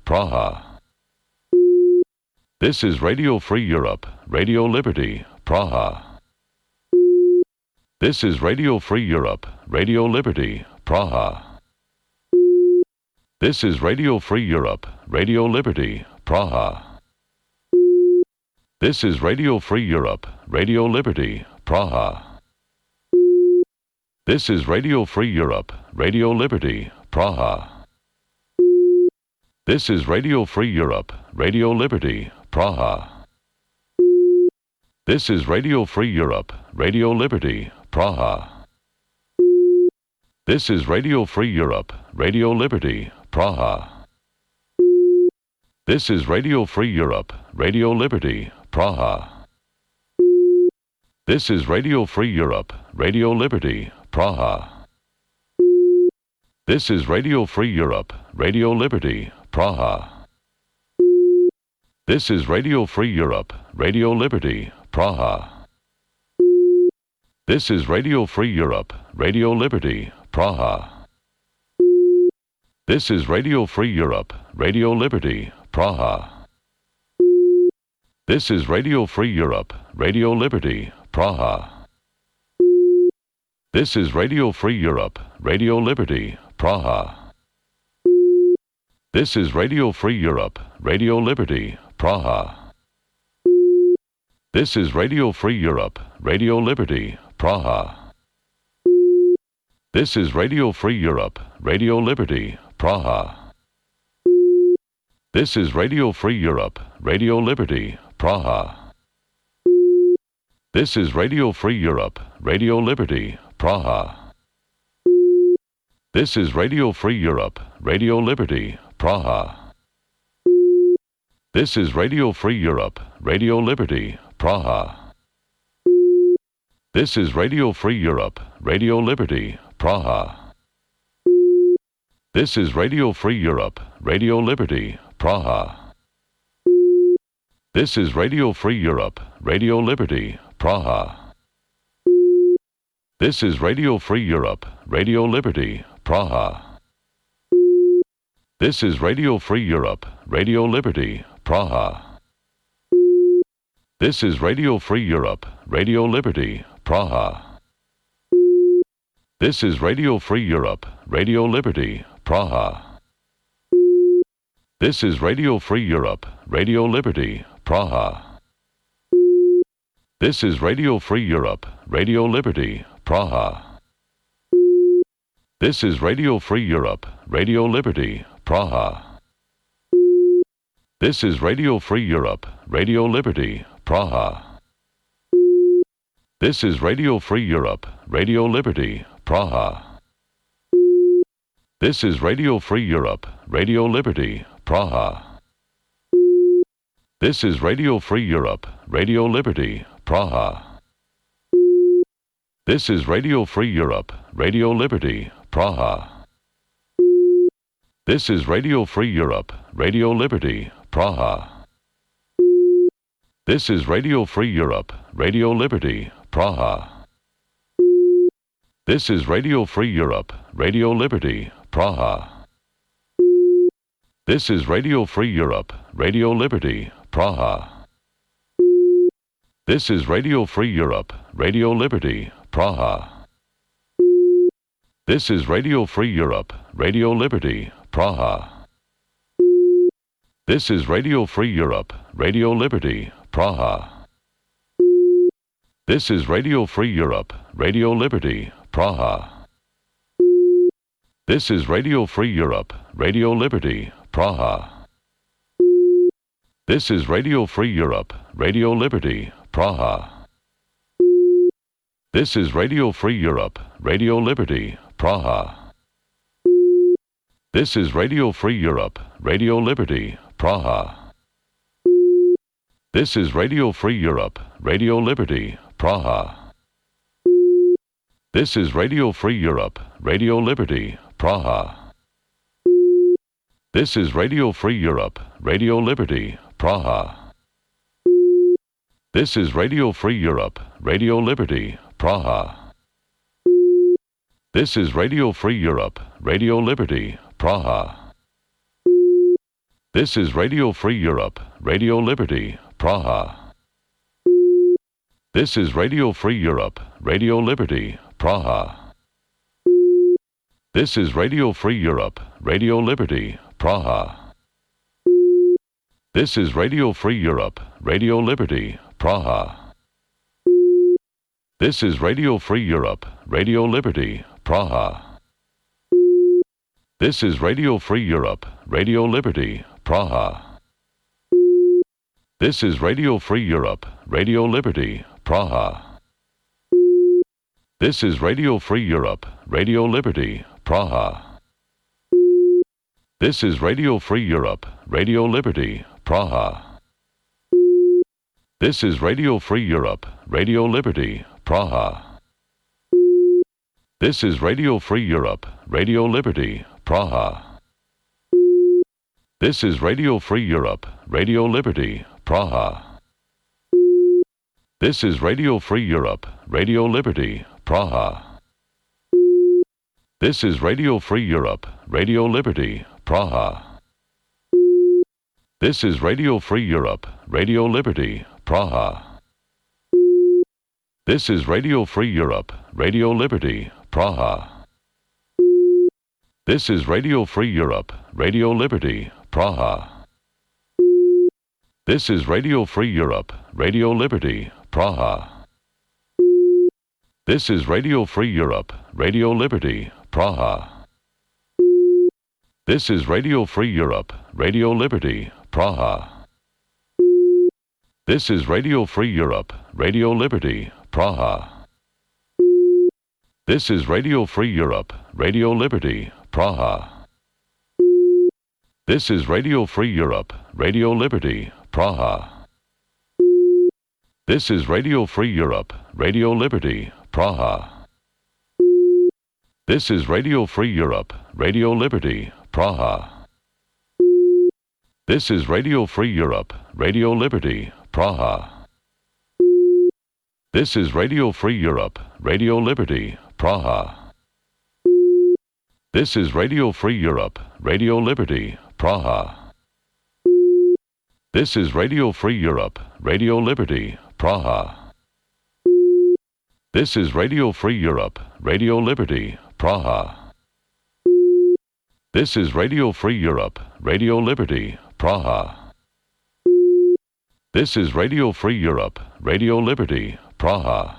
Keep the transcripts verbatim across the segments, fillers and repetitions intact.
Praha. This is Radio Free Europe, Radio Liberty, Praha. This is Radio Free Europe, Radio Liberty, Praha. This is Radio Free Europe, Radio Liberty, Praha. This is Radio Free Europe, Radio Liberty, Praha. This is Radio Free Europe, Radio Liberty, Praha. This is Radio Free Europe, Radio Liberty, Praha. This is Radio Free Europe, Radio Liberty, Praha. This is Radio Free Europe, Radio Liberty, Praha. This is Radio Free Europe, Radio Liberty, Praha. This is Radio Free Europe, Radio Liberty, Praha. This is Radio Free Europe, Radio Liberty, Praha. This is Radio Free Europe, Radio Liberty, Praha. This is Radio Free Europe, Radio Liberty, Praha. This is Radio Free Europe, Radio Liberty, Praha. This is Radio Free Europe, Radio Liberty, Praha. This is Radio Free Europe, Radio Liberty, Praha. This is Radio Free Europe, Radio Liberty, Praha. This is Radio Free Europe, Radio Liberty, Praha. This is Radio Free Europe, Radio Liberty, Praha. This is Radio Free Europe, Radio Liberty, Praha. This is Radio Free Europe, Radio Liberty, Praha. This is Radio Free Europe, Radio Liberty, Praha. This is Radio Free Europe, Radio Liberty, Praha. This is Radio Free Europe, Radio Liberty, Praha. This is Radio Free Europe, Radio Liberty, Praha. This is Radio Free Europe, Radio Liberty, Praha. This is Radio Free Europe, Radio Liberty, Praha. This is Radio Free Europe, Radio Liberty, Praha. This is Radio Free Europe, Radio Liberty, Praha. This is Radio Free Europe, Radio Liberty, Praha. This is Radio Free Europe, Radio Liberty, Praha. This is Radio Free Europe, Radio Liberty, Praha. This is Radio Free Europe, Radio Liberty, Praha. This is Radio Free Europe, Radio Liberty, Praha. This is Radio Free Europe, Radio Liberty, Praha. This is Radio Free Europe, Radio Liberty, Praha. This is Radio Free Europe, Radio Liberty, Praha. This is Radio Free Europe, Radio Liberty, Praha. This is Radio Free Europe, Radio Liberty, Praha. This is Radio Free Europe, Radio Liberty, Praha. This is Radio Free Europe, Radio Liberty, Praha. This is Radio Free Europe, Radio Liberty, Praha. This is Radio Free Europe, Radio Liberty, Praha. This is Radio Free Europe, Radio Liberty, Praha. This is Radio Free Europe, Radio Liberty, Praha. This is Radio Free Europe, Radio Liberty, Praha. This is Radio Free Europe, Radio Liberty, Praha. This is Radio Free Europe, Radio Liberty, Praha. This is Radio Free Europe, Radio Liberty, Praha. This is Radio Free Europe, Radio Liberty, Praha. This is Radio Free Europe, Radio Liberty, Praha. This is Radio Free Europe, Radio Liberty, Praha. This is Radio Free Europe, Radio Liberty, Praha. This is Radio Free Europe, Radio Liberty, Praha. This is Radio Free Europe, Radio Liberty, Praha. This is Radio Free Europe, Radio Liberty, Praha. This is Radio Free Europe, Radio Liberty, Praha. This is Radio Free Europe, Radio Liberty, Praha. This is Radio Free Europe, Radio Liberty, Praha. This is Radio Free Europe, Radio Liberty, Praha. This is Radio Free Europe, Radio Liberty, Praha. This is Radio Free Europe, Radio Liberty, Praha. This is Radio Free Europe, Radio Liberty, Praha. This is Radio Free Europe, Radio Liberty, Praha. This is Radio Free Europe, Radio Liberty, Praha. This is Radio Free Europe, Radio Liberty, Praha. This is Radio Free Europe, Radio Liberty, Praha. This is Radio Free Europe, Radio Liberty, Praha. This is Radio Free Europe, Radio Liberty, Praha. This is Radio Free Europe, Radio Liberty, Praha. This is Radio Free Europe, Radio Liberty, Praha. This is Radio Free Europe, Radio Liberty, Praha. This is Radio Free Europe, Radio Liberty, Praha. This is Radio Free Europe, Radio Liberty, Praha. This is Radio Free Europe, Radio Liberty, Praha. This is Radio Free Europe, Radio Liberty, Praha. This is Radio Free Europe, Radio Liberty, Praha. This is Radio Free Europe, Radio Liberty, Praha. This is Radio Free Europe, Radio Liberty, Praha. This is Radio Free Europe, Radio Liberty, Praha. This is Radio Free Europe, Radio Liberty, Praha. This is Radio Free Europe, Radio Liberty, Praha. This is Radio Free Europe, Radio Liberty, Praha. This is Radio Free Europe, Radio Liberty, Praha. This is Radio Free Europe, Radio Liberty, Praha. This is Radio Free Europe, Radio Liberty, Praha. This is Radio Free Europe, Radio Liberty, Praha.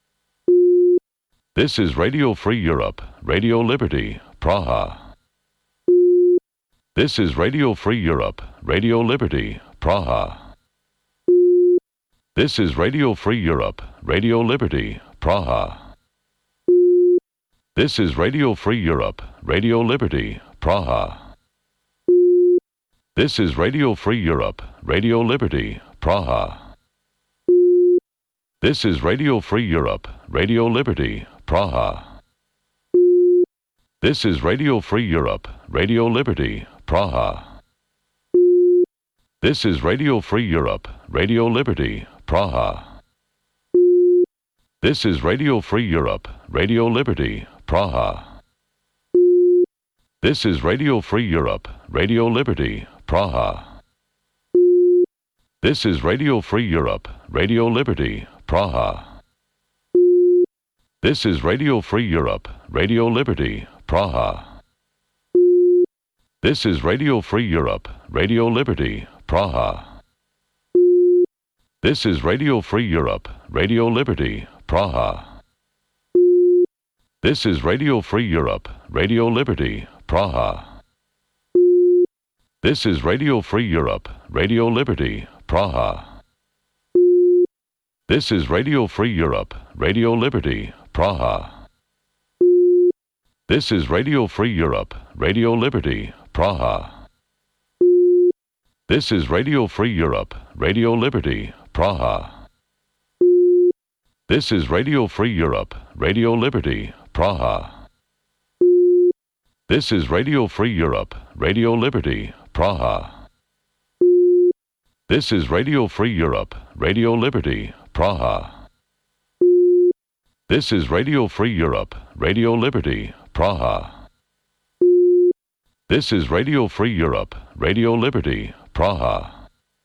This is Radio Free Europe, Radio Liberty, Praha. This is Radio Free Europe, Radio Liberty, Praha. This is Radio Free Europe, Radio Liberty, Praha. This is Radio Free Europe, Radio Liberty, Praha. This is Radio Free Europe, Radio Liberty, Praha. This is Radio Free Europe, Radio Liberty, Praha. This is Radio Free Europe, Radio Liberty, Praha. This is Radio Free Europe, Radio Liberty, Praha. This is Radio Free Europe, Radio Liberty, Praha. This is Radio Free Europe, Radio Liberty, Praha. This is Radio Free Europe, Radio Liberty, Praha. This is Radio Free Europe, Radio Liberty, Praha. This is Radio Free Europe, Radio Liberty, Praha. This is Radio Free Europe, Radio Liberty, Praha. This is Radio Free Europe, Radio Liberty, Praha. This is Radio Free Europe, Radio Liberty, Praha. This is Radio Free Europe, Radio Liberty, Praha. This is Radio Free Europe, Radio Liberty, Praha. This is Radio Free Europe, Radio Liberty, Praha. This is Radio Free Europe, Radio Liberty, Praha. This is Radio Free Europe, Radio Liberty, Praha. This is Radio Free Europe, Radio Liberty, Praha. This is Radio Free Europe, Radio Liberty, Praha. This is Radio Free Europe, Radio Liberty, Praha.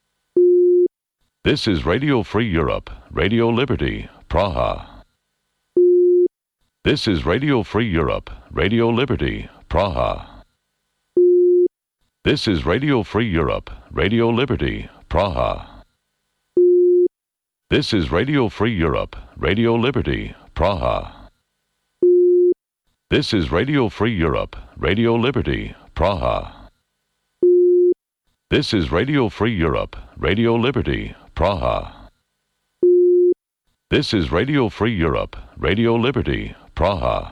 This is Radio Free Europe, Radio Liberty, Praha. This is Radio Free Europe, Radio Liberty, Praha. This is Radio Free Europe, Radio Liberty, Praha. This is Radio Free Europe, Radio Liberty, Praha. This is Radio Free Europe, Radio Liberty, Praha. This is Radio Free Europe, Radio Liberty, Praha. This is Radio Free Europe, Radio Liberty, Praha.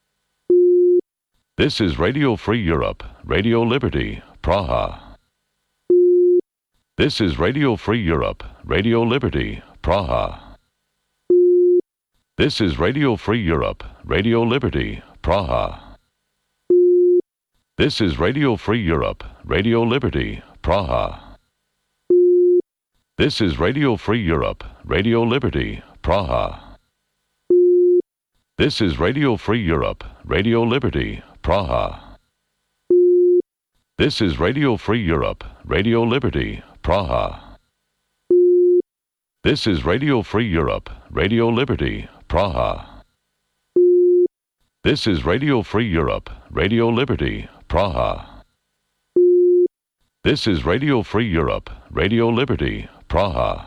This is Radio Free Europe, Radio Liberty, Praha. This is Radio Free Europe, Radio Liberty, Praha. This is Radio Free Europe, Radio Liberty, Praha. This is Radio Free Europe, Radio Liberty, Praha. This is Radio Free Europe, Radio Liberty, Praha. This is Radio Free Europe, Radio Liberty, Praha. This is Radio Free Europe, Radio Liberty, Praha. This is Radio Free Europe, Radio Liberty, Praha. This is Radio Free Europe, Radio Liberty, Praha. This is Radio Free Europe, Radio Liberty, Praha.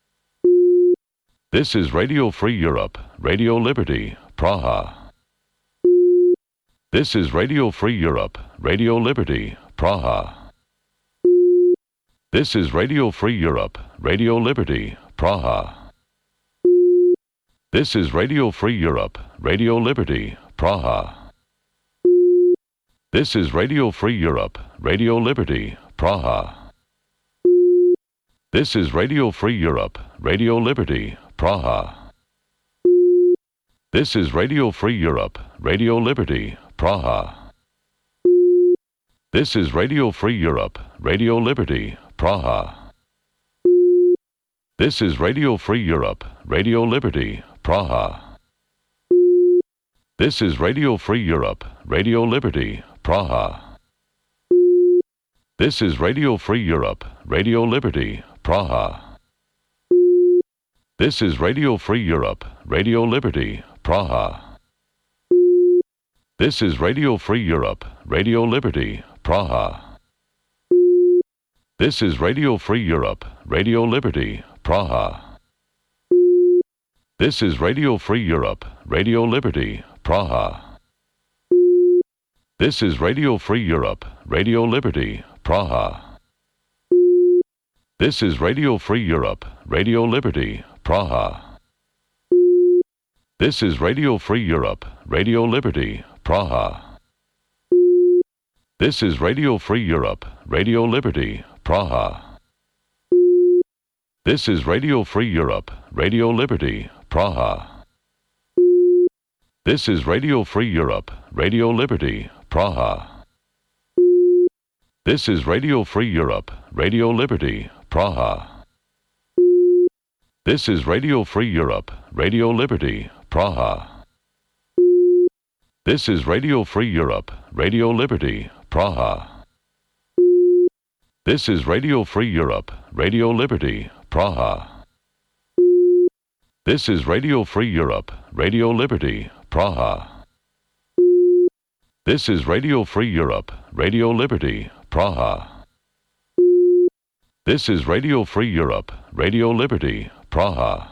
This is Radio Free Europe, Radio Liberty, Praha. This is Radio Free Europe, Radio Liberty, Praha. This is Radio Free Europe, Radio Liberty, Praha. This is Radio Free Europe, Radio Liberty, Praha. This is Radio Free Europe, Radio Liberty, Praha. This is Radio Free Europe, Radio Liberty, Praha. This is Radio Free Europe, Radio Liberty, Praha. This is Radio Free Europe, Radio Liberty, Praha. This is Radio Free Europe, Radio Liberty, Praha. This is Radio Free Europe, Radio Liberty, Praha. This is Radio Free Europe, Radio Liberty, Praha. This is Radio Free Europe, Radio Liberty, Praha. This is Radio Free Europe, Radio Liberty, Praha. This is Radio Free Europe, Radio Liberty, Praha. This is Radio Free Europe, Radio Liberty, Praha. This is Radio Free Europe, Radio Liberty, Praha. This is Radio Free Europe, Radio Liberty, Praha. This is Radio Free Europe, Radio Liberty, Praha. This is Radio Free Europe, Radio Liberty, Praha. This is Radio Free Europe, Radio Liberty, Praha. This is Radio Free Europe, Radio Liberty, Praha. This is Radio Free Europe, Radio Liberty, Praha. This is Radio Free Europe, Radio Liberty, Praha. This is Radio Free Europe, Radio Liberty, Praha. This is Radio Free Europe, Radio Liberty, Praha. This is Radio Free Europe, Radio Liberty, Praha. This is Radio Free Europe, Radio Liberty, Praha. This is Radio Free Europe, Radio Liberty, Praha.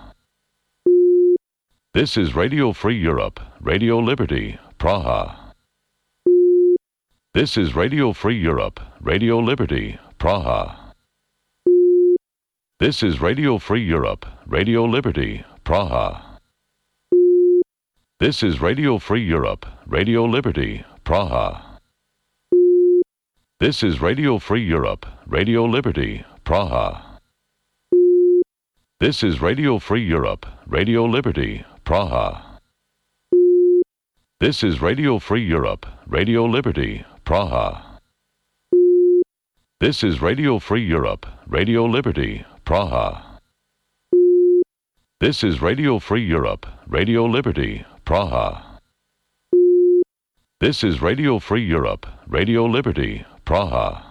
This is Radio Free Europe, Radio Liberty, Praha. This is Radio Free Europe, Radio Liberty, Praha. This is Radio Free Europe, Radio Liberty, Praha. This is Radio Free Europe, Radio Liberty, Praha. This is Radio Free Europe, Radio Liberty, Praha. This is Radio Free Europe, Radio Liberty, Praha. This is Radio Free Europe, Radio Liberty, Praha. This is Radio Free Europe, Radio Liberty, Praha. This is Radio Free Europe, Radio Liberty, Praha. This is Radio Free Europe, Radio Liberty, Praha.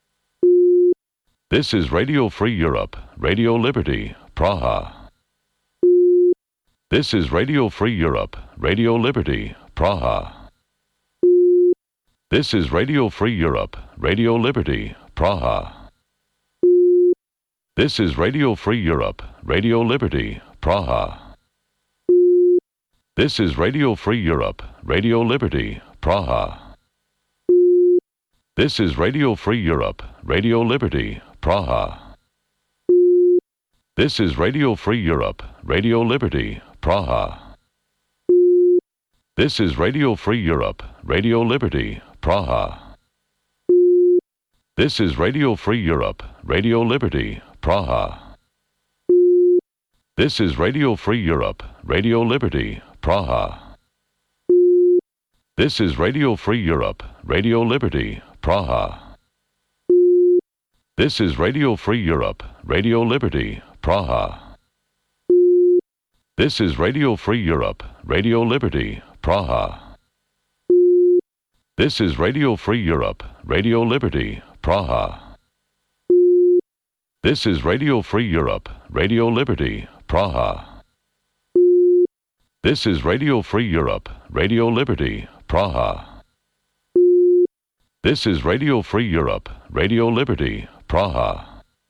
This is Radio Free Europe, Radio Liberty, Praha. This is Radio Free Europe, Radio Liberty, Praha. This is Radio Free Europe, Radio Liberty, Praha. This is Radio Free Europe, Radio Liberty, Praha. This is Radio Free Europe, Radio Liberty, Praha. This is Radio Free Europe, Radio Liberty, Praha. This is Radio Free Europe, Radio Liberty, Praha. This is Radio Free Europe, Radio Liberty, Praha. This is Radio Free Europe, Radio Liberty, Praha. This is Radio Free Europe, Radio Liberty, Praha. This is Radio Free Europe, Radio Liberty, Praha. This is Radio Free Europe, Radio Liberty, Praha. This is Radio Free Europe, Radio Liberty, Praha. This is Radio Free Europe, Radio Liberty, Praha. This is Radio Free Europe, Radio Liberty, Praha. This is Radio Free Europe, Radio Liberty, Praha. This is Radio Free Europe, Radio Liberty, Praha.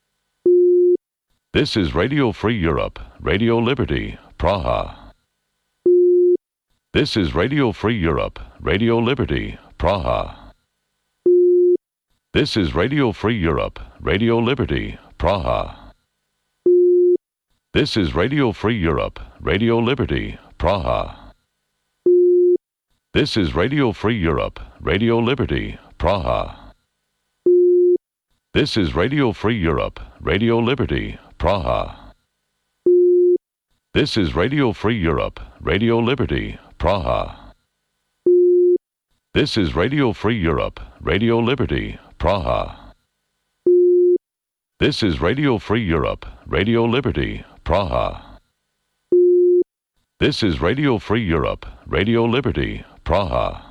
This is Radio Free Europe, Radio Liberty, Praha. This is Radio Free Europe, Radio Liberty, Praha. This is Radio Free Europe, Radio Liberty, Praha. This is Radio Free Europe, Radio Liberty, Praha. This is Radio Free Europe, Radio Liberty, Praha. This is Radio Free Europe, Radio Liberty, Praha. This is Radio Free Europe, Radio Liberty, Praha. This is Radio Free Europe, Radio Liberty, Praha. This is Radio Free Europe, Radio Liberty, Praha. This is Radio Free Europe, Radio Liberty, Praha.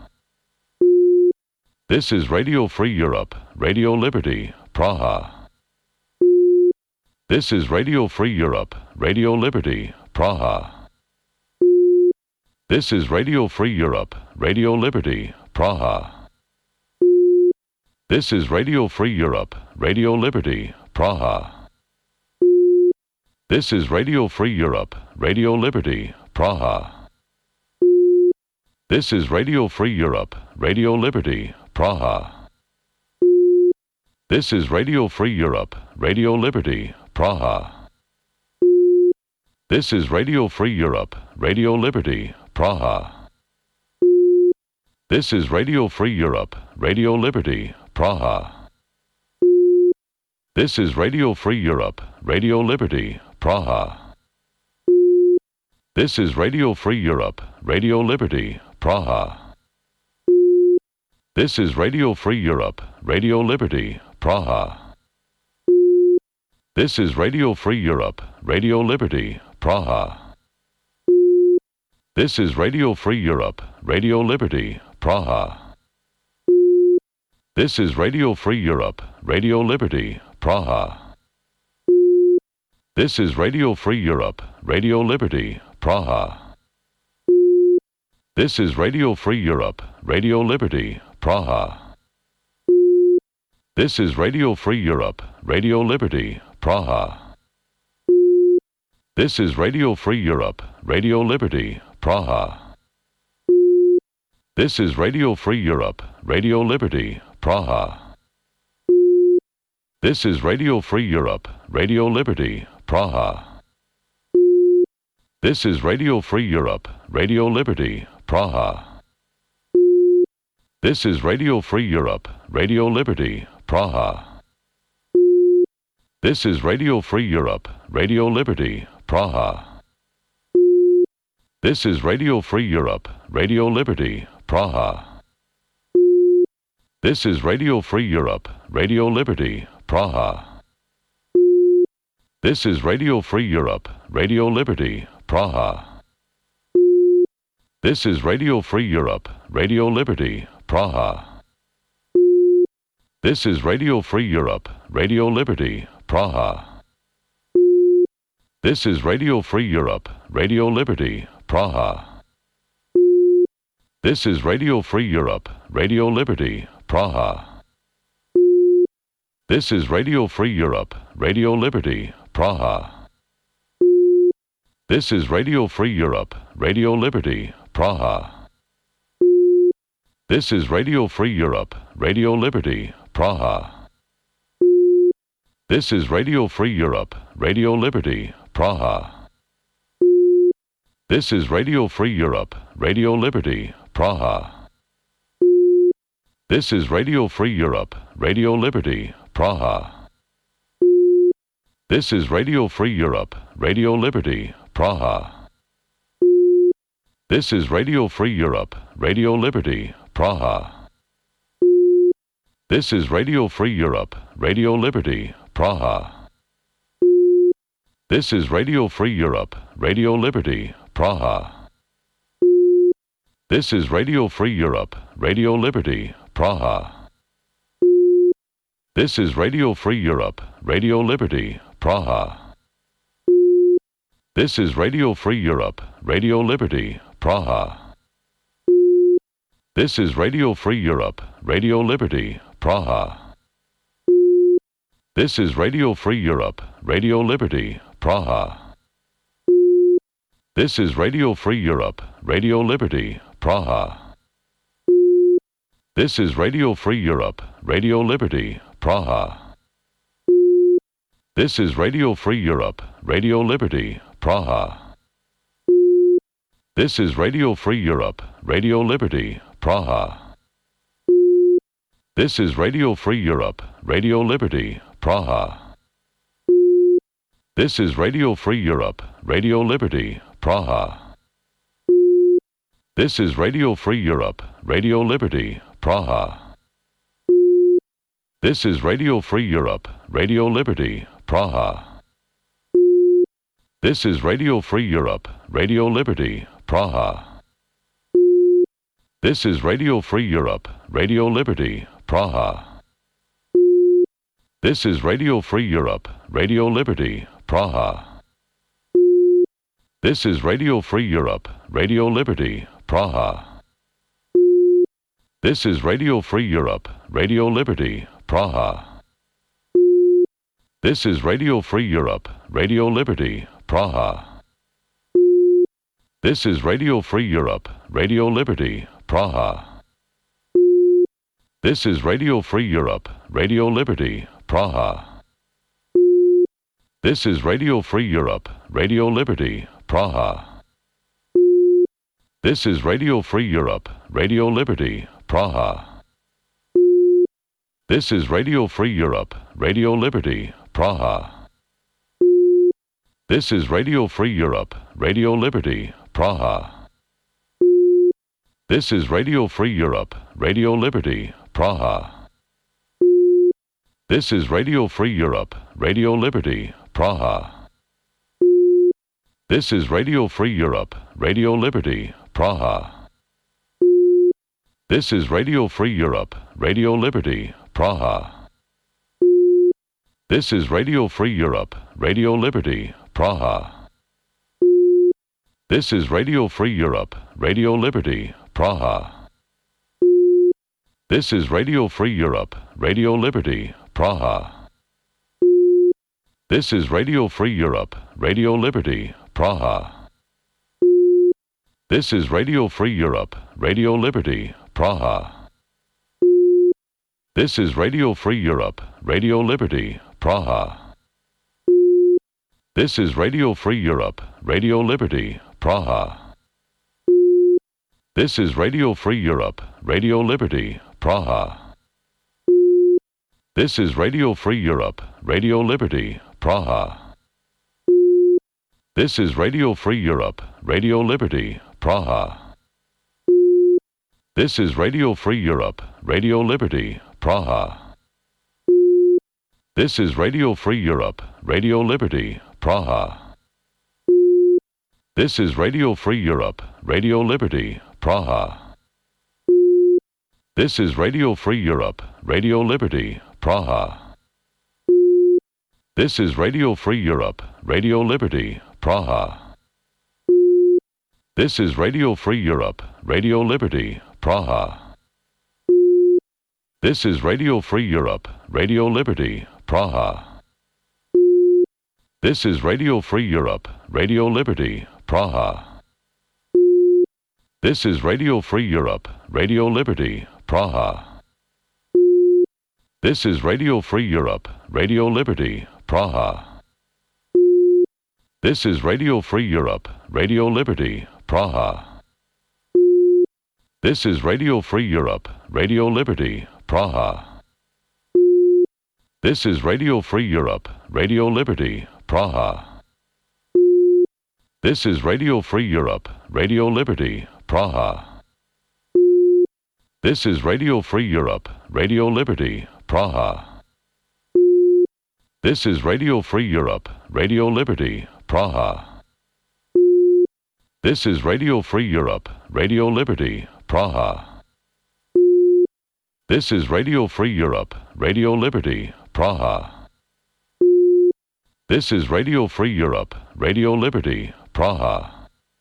This is Radio Free Europe, Radio Liberty, Praha. This is Radio Free Europe, Radio Liberty, Praha. This is Radio Free Europe, Radio Liberty, Praha. This is Radio Free Europe, Radio Liberty, Praha. This is Radio Free Europe, Radio Liberty, Praha. This is Radio Free Europe, Radio Liberty, Praha. This is Radio Free Europe, Radio Liberty, Praha. This is Radio Free Europe, Radio Liberty, Praha. This is Radio Free Europe, Radio Liberty, Praha. This is Radio Free Europe, Radio Liberty, Praha. This is Radio Free Europe, Radio Liberty, Praha. This is Radio Free Europe, Radio Liberty, Praha. This is Radio Free Europe, Radio Liberty, Praha. This is Radio Free Europe, Radio Liberty, Praha. This is Radio Free Europe, Radio Liberty, Praha. This is Radio Free Europe, Radio Liberty, Praha. This is Radio Free Europe, Radio Liberty, Praha. This is Radio Free Europe, Radio Liberty, Praha. This is Radio Free Europe, Radio Liberty, Praha. This is Radio Free Europe, Radio Liberty, Praha. This is Radio Free Europe, Radio Liberty, Praha. This is Radio Free Europe, Radio Liberty, Praha. This is Radio Free Europe, Radio Liberty, Praha. This is Radio Free Europe, Radio Liberty, Praha. This is Radio Free Europe, Radio Liberty, Praha. This is Radio Free Europe, Radio Liberty, Praha. This is Radio Free Europe, Radio Liberty, Praha. This is Radio Free Europe, Radio Liberty, Praha. This is Radio Free Europe, Radio Liberty, Praha. This is Radio Free Europe, Radio Liberty, Praha. This is Radio Free Europe, Radio Liberty, Praha. This is Radio Free Europe, Radio Liberty, Praha. This is Radio Free Europe, Radio Liberty, Praha. This is Radio Free Europe, Radio Liberty, Praha. This is Radio Free Europe, Radio Liberty, Praha. This is Radio Free Europe, Radio Liberty, Praha. This is Radio Free Europe, Radio Liberty, Praha. This is Radio Free Europe, Radio Liberty, Praha. This is Radio Free Europe, Radio Liberty, Praha. This is Radio Free Europe, Radio Liberty, Praha. This is Radio Free Europe, Radio Liberty, Praha. This is Radio Free Europe, Radio Liberty, Praha. This is Radio Free Europe, Radio Liberty, Praha. This is Radio Free Europe, Radio Liberty, Praha. This is Radio Free Europe, Radio Liberty, Praha. This is Radio Free Europe, Radio Liberty, Praha. This is Radio Free Europe, Radio Liberty, Praha. This is Radio Free Europe, Radio Liberty, Praha. This is Radio Free Europe, Radio Liberty, Praha. This is Radio Free Europe, Radio Liberty, Praha. This is Radio Free Europe, Radio Liberty, Praha. This is Radio Free Europe, Radio Liberty, Praha. This is Radio Free Europe, Radio Liberty, Praha. This is Radio Free Europe, Radio Liberty, Praha. This is Radio Free Europe, Radio Liberty, Praha. This is Radio Free Europe, Radio Liberty, Praha. This is Radio Free Europe, Radio Liberty, Praha. This is Radio Free Europe, Radio Liberty, Praha. This is Radio Free Europe, Radio Liberty, Praha. This is Radio Free Europe, Radio Liberty, Praha. This is Radio Free Europe, Radio Liberty, Praha. This is Radio Free Europe, Radio Liberty, Praha. This is Radio Free Europe, Radio Liberty, Praha. This is Radio Free Europe, Radio Liberty, Praha. This is Radio Free Europe, Radio Liberty, Praha. This is Radio Free Europe, Radio Liberty, Praha. This is Radio Free Europe, Radio Liberty, Praha. This is Radio Free Europe, Radio Liberty, Praha. This is Radio Free Europe, Radio Liberty, Praha. This is Radio Free Europe, Radio Liberty, Praha. This is Radio Free Europe, Radio Liberty, Praha. This is Radio Free Europe, Radio Liberty, Praha. This is Radio Free Europe, Radio Liberty, Praha. This is Radio Free Europe, Radio Liberty, Praha. This is Radio Free Europe, Radio Liberty, Praha. This is Radio Free Europe, Radio Liberty, Praha. This is Radio Free Europe, Radio Liberty, Praha. This is Radio Free Europe, Radio Liberty, Praha. This is Radio Free Europe, Radio Liberty, Praha. This is Radio Free Europe, Radio Liberty, Praha. This is Radio Free Europe, Radio Liberty, Praha. This is Radio Free Europe, Radio Liberty, Praha. This is Radio Free Europe, Radio Liberty, Praha. This is Radio Free Europe, Radio Liberty, Praha. This is Radio Free Europe, Radio Liberty, Praha. This is Radio Free Europe, Radio Liberty, Praha. This is Radio Free Europe, Radio Liberty, Praha. This is Radio Free Europe, Radio Liberty, Praha. This is Radio Free Europe, Radio Liberty, Praha. This is Radio Free Europe, Radio Liberty, Praha. This is Radio Free Europe, Radio Liberty, Praha. This is Radio Free Europe, Radio Liberty, Praha. This is Radio Free Europe, Radio Liberty, Praha. This is Radio Free Europe, Radio Liberty, Praha. This is Radio Free Europe, Radio Liberty, Praha. This is Radio Free Europe, Radio Liberty, Praha. This is Radio Free Europe, Radio Liberty, Praha. This is Radio Free Europe, Radio Liberty, Praha. This is Radio Free Europe, Radio Liberty, Praha.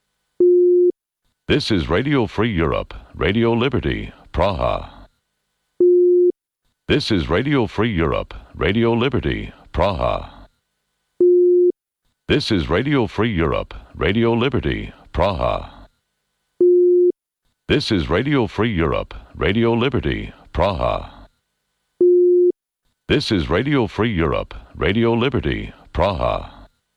This is Radio Free Europe, Radio Liberty, Praha. This is Radio Free Europe, Radio Liberty, Praha. This is Radio Free Europe, Radio Liberty, Praha. This is Radio Free Europe, Radio Liberty, Praha. This is Radio Free Europe, Radio Liberty, Praha.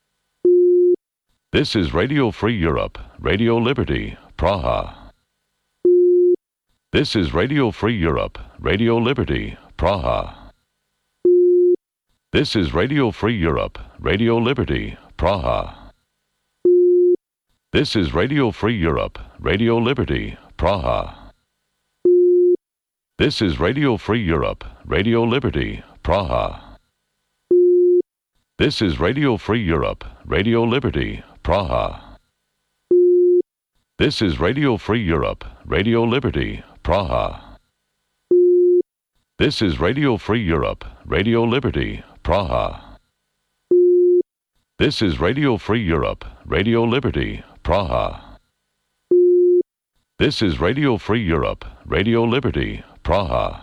This is Radio Free Europe, Radio Liberty, Praha. This is Radio Free Europe, Radio Liberty, Praha. This is Radio Free Europe, Radio Liberty, Praha. This is Radio Free Europe, Radio Liberty, Praha. This is Radio Free Europe, Radio Liberty, Praha. This is Radio Free Europe, Radio Liberty, Praha. This is Radio Free Europe, Radio Liberty, Praha. This is Radio Free Europe, Radio Liberty, Praha. This is Radio Free Europe, Radio Liberty, Praha. This is Radio Free Europe, Radio Liberty, Praha.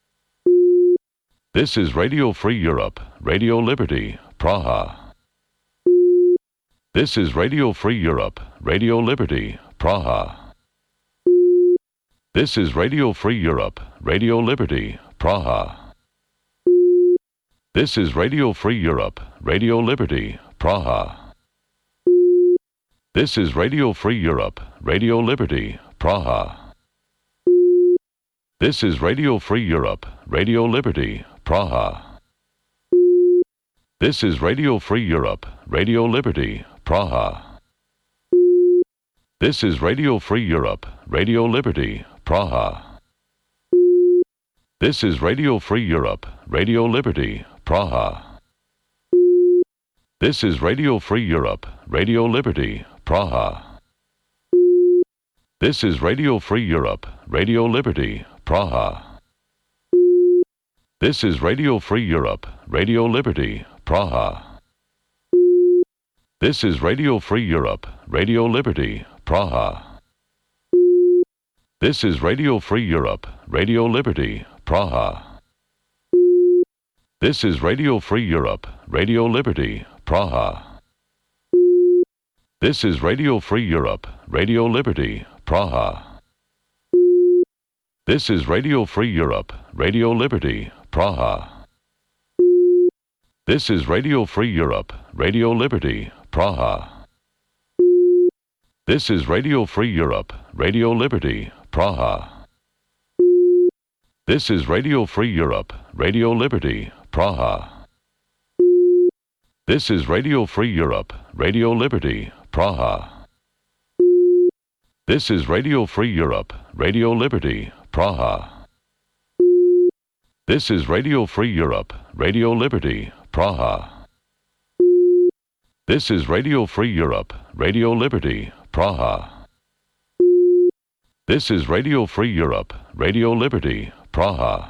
This is Radio Free Europe, Radio Liberty, Praha. This is Radio Free Europe, Radio Liberty, Praha. This is Radio Free Europe, Radio Liberty, Praha. This is Radio Free Europe, Radio Liberty, Praha. This is Radio Free Europe, Radio Liberty, Praha. This is Radio Free Europe, Radio Liberty, Praha. This is Radio Free Europe, Radio Liberty, Praha. This is Radio Free Europe, Radio Liberty, Praha. This is Radio Free Europe, Radio Liberty, Praha. This is Radio Free Europe, Radio Liberty, Praha. This is Radio Free Europe, Radio Liberty, Praha. This is Radio Free Europe, Radio Liberty, Praha. This is Radio Free Europe, Radio Liberty, Praha. This is Radio Free Europe, Radio Liberty, Praha. This is Radio Free Europe, Radio Liberty, Praha. This is Radio Free Europe, Radio Liberty, Praha. This is Radio Free Europe, Radio Liberty, Praha. This is Radio Free Europe, Radio Liberty, Praha. This is Radio Free Europe, Radio Liberty, Praha. This is Radio Free Europe, Radio Liberty, Praha. This is Radio Free Europe, Radio Liberty, Praha. This is Radio Free Europe, Radio Liberty, Praha. This is Radio Free Europe, Radio Liberty, Praha. This is Radio Free Europe, Radio Liberty, Praha. This is Radio Free Europe, Radio Liberty, Praha.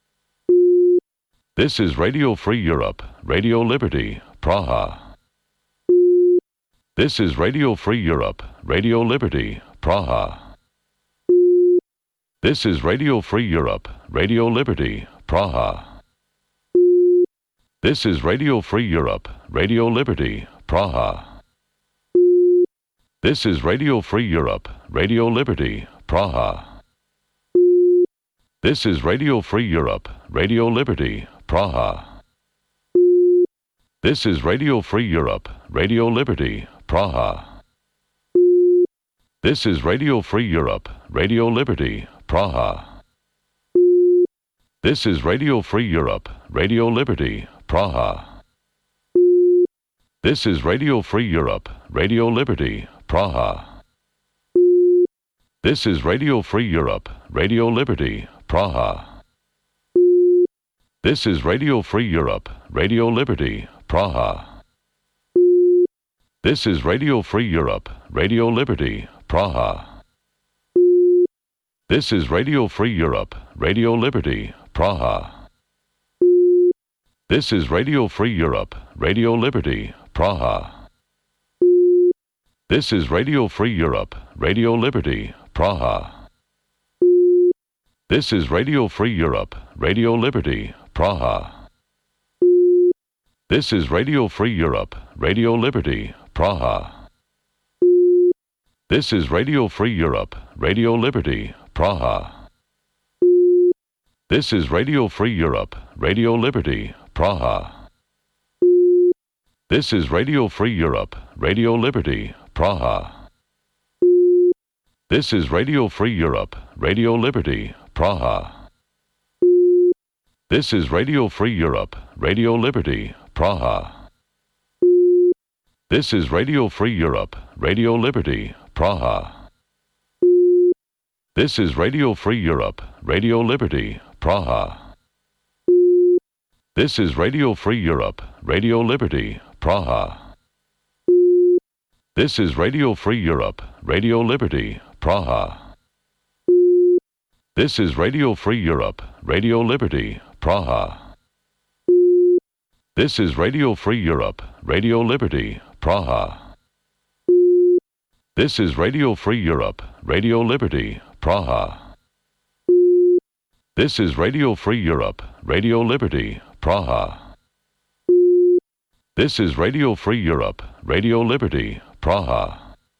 This is Radio Free Europe, Radio Liberty, Praha. This is Radio Free Europe, Radio Liberty, Praha. This is Radio Free Europe, Radio Liberty, Praha. This is Radio Free Europe, Radio Liberty, Praha. This is Radio Free Europe, Radio Liberty, Praha. This is Radio Free Europe, Radio Liberty, Praha. This is Radio Free Europe, Radio Liberty, Praha. This is Radio Free Europe, Radio Liberty, Praha. This is Radio Free Europe, Radio Liberty, Praha. This is Radio Free Europe, Radio Liberty, Praha. This is Radio Free Europe, Radio Liberty, Praha. This is Radio Free Europe, Radio Liberty, Praha. This is Radio Free Europe, Radio Liberty, Praha. This is Radio Free Europe, Radio Liberty, Praha. This is Radio Free Europe, Radio Liberty, Praha. This is Radio Free Europe, Radio Liberty, Praha. This is Radio Free Europe, Radio Liberty, Praha. This is Radio Free Europe, Radio Liberty, Praha. This is Radio Free Europe, Radio Liberty, Praha. This is Radio Free Europe, Radio Liberty, Praha. This is Radio Free Europe, Radio Liberty, Praha. This is Radio Free Europe, Radio Liberty, Praha. This is Radio Free Europe, Radio Liberty, Praha. This is Radio Free Europe, Radio Liberty, Praha. This is Radio Free Europe, Radio Liberty, Praha. This is Radio Free Europe, Radio Liberty, Praha. This is Radio Free Europe, Radio Liberty, Praha. This is Radio Free Europe, Radio Liberty, Praha. This is Radio Free Europe, Radio Liberty, Praha. This is Radio Free Europe, Radio Liberty, Praha. This is Radio Free Europe, Radio Liberty, Praha. This is Radio Free Europe, Radio Liberty, Praha.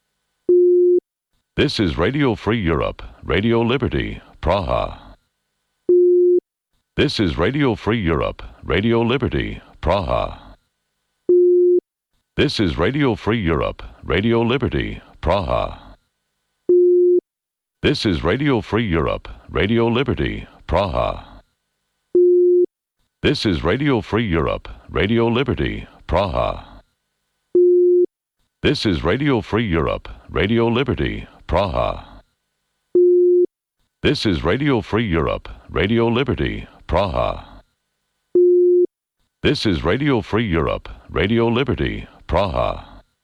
This is Radio Free Europe, Radio Liberty, Praha. This is Radio Free Europe, Radio Liberty, Praha. This is Radio Free Europe, Radio Liberty, Praha. This is Radio Free Europe, Radio Liberty, Praha. This is Radio Free Europe, Radio Liberty, Praha. This is Radio Free Europe, Radio Liberty, Praha. This is Radio Free Europe, Radio Liberty, Praha. This is Radio Free Europe, Radio Liberty, Praha.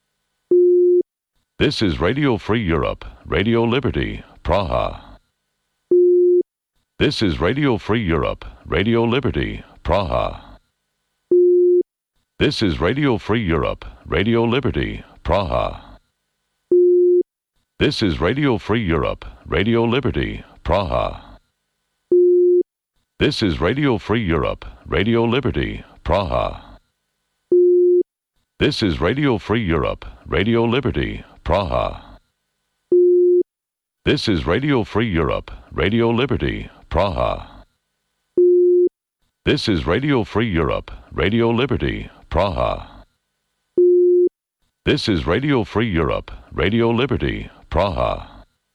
This is Radio Free Europe, Radio Liberty, Praha. This is Radio Free Europe, Radio Liberty, Praha. This is Radio Free Europe, Radio Liberty, Praha. This is Radio Free Europe, Radio Liberty, Praha. This is Radio Free Europe, Radio Liberty, Praha. This is Radio Free Europe, Radio Liberty, Praha. This is Radio Free Europe, Radio Liberty, Praha. This is Radio Free Europe, Radio Liberty, Praha. This is Radio Free Europe, Radio Liberty, Praha.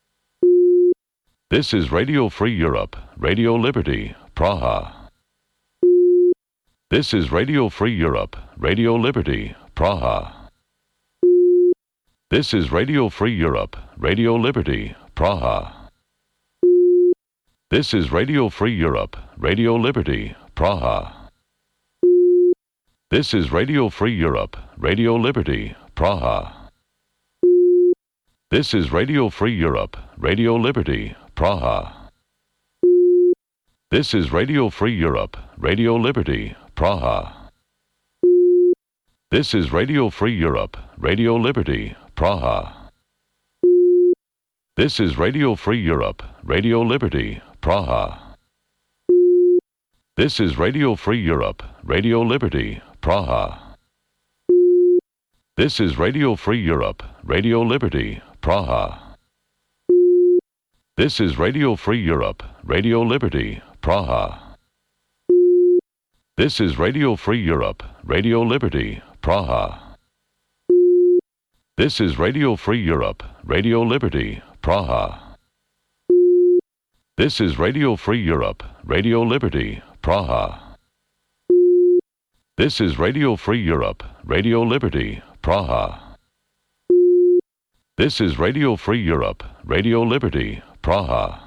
This is Radio Free Europe, Radio Liberty, Praha. This is Radio Free Europe, Radio Liberty, Praha. This is Radio Free Europe, Radio Liberty, Praha. This is Radio Free Europe, Radio Liberty, Praha. This is Radio Free Europe, Radio Liberty, Praha. This is Radio Free Europe, Radio Liberty, Praha. This is Radio Free Europe, Radio Liberty, Praha. This is Radio Free Europe, Radio Liberty, Praha. This is Radio Free Europe, Radio Liberty, Praha. This is Radio Free Europe, Radio Liberty, Praha. This is Radio Free Europe, Radio Liberty, Praha. This is Radio Free Europe, Radio Liberty, Praha. This is Radio Free Europe, Radio Liberty, Praha. This is Radio Free Europe, Radio Liberty, Praha. This is Radio Free Europe, Radio Liberty, Praha. This is Radio Free Europe, Radio Liberty, Praha. This is Radio Free Europe, Radio Liberty, Praha.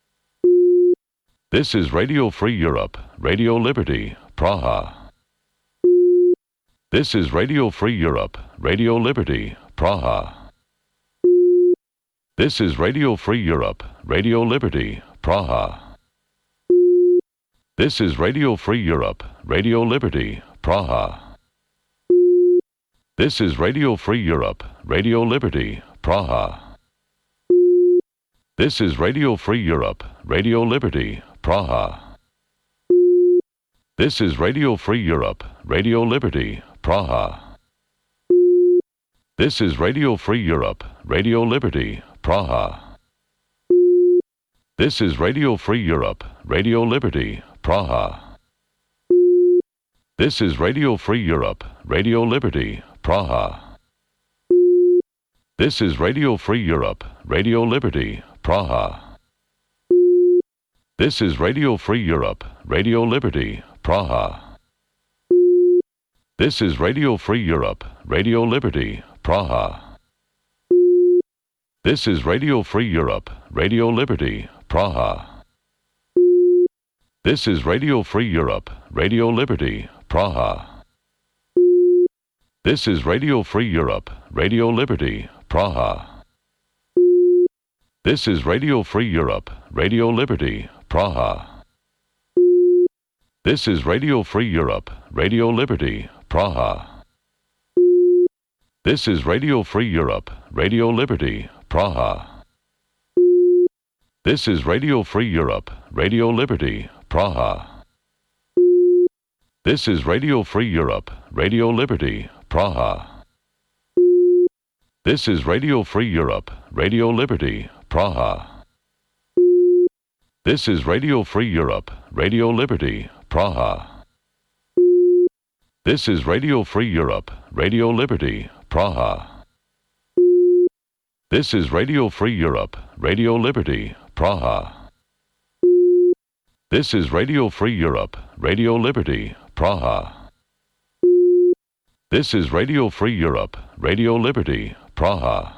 This is Radio Free Europe, Radio Liberty, Praha. This is Radio Free Europe, Radio Liberty, Praha. This is Radio Free Europe, Radio Liberty, Praha. This is Radio Free Europe, Radio Liberty, Praha. This is Radio Free Europe, Radio Liberty, Praha. This is Radio Free Europe, Radio Liberty, Praha. This is Radio Free Europe, Radio Liberty, Praha. This is Radio Free Europe, Radio Liberty, Praha. This is Radio Free Europe, Radio Liberty, Praha. This is Radio Free Europe, Radio Liberty, Praha. This is Radio Free Europe, Radio Liberty, Praha. This is Radio Free Europe, Radio Liberty, Praha. This is Radio Free Europe, Radio Liberty, Praha. This is Radio Free Europe, Radio Liberty, Praha. This is Radio Free Europe, Radio Liberty, Praha. This is Radio Free Europe, Radio Liberty, Praha. This is Radio Free Europe, Radio Liberty, Praha. This is Radio Free Europe, Radio Liberty, Praha. This is Radio Free Europe, Radio Liberty, Praha. This is Radio Free Europe, Radio Liberty, Praha. This is Radio Free Europe, Radio Liberty, Praha. This is Radio Free Europe, Radio Liberty, Praha. This is Radio Free Europe, Radio Liberty, Praha. This is Radio Free Europe, Radio Liberty, Praha. This is Radio Free Europe, Radio Liberty, Praha. This is Radio Free Europe, Radio Liberty, Praha. This is Radio Free Europe, Radio Liberty, Praha.